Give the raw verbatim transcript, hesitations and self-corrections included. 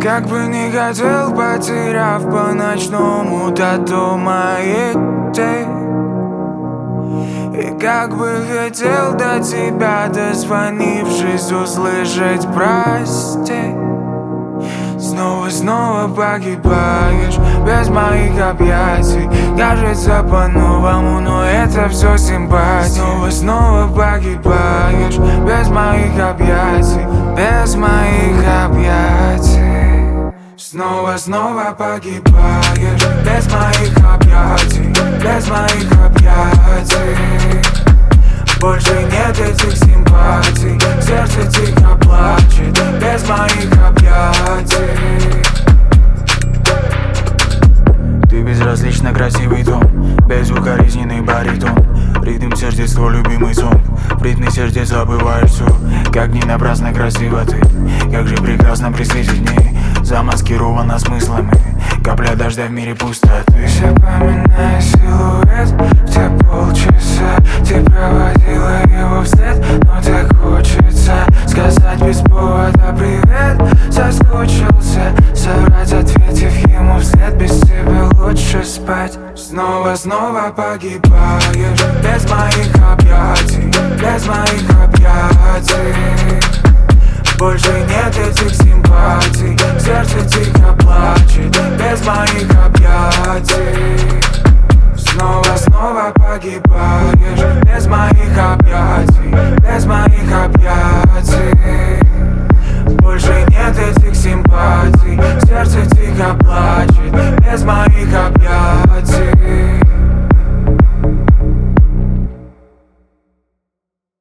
Как бы не хотел, потеряв по-ночному тату моих тей. И как бы хотел до тебя, дозвонившись, услышать прости. Снова-снова погибаешь без моих объятий. Кажется по-новому, но это все симпатия. Снова-снова погибаешь без моих объятий, без моих объятий. Снова-снова погибаешь без моих объятий, без моих объятий. Больше нет этих симпатий, сердце тихо плачет без моих объятий. Ты безразлично красивый тон, безукоризненный баритон. Ритм сердец твой любимый сон, в ритме сердец забываешь все. Как не напрасно красиво ты, как же прекрасно при свете дней, замаскирована смыслами, капля дождя в мире пустоты. Запоминай силуэт в те полчаса, ты проводила его вслед, но так хочется сказать без повода привет. Соскучился, соврать, ответив ему вслед, без тебя лучше спать. Снова-снова погибаешь без моих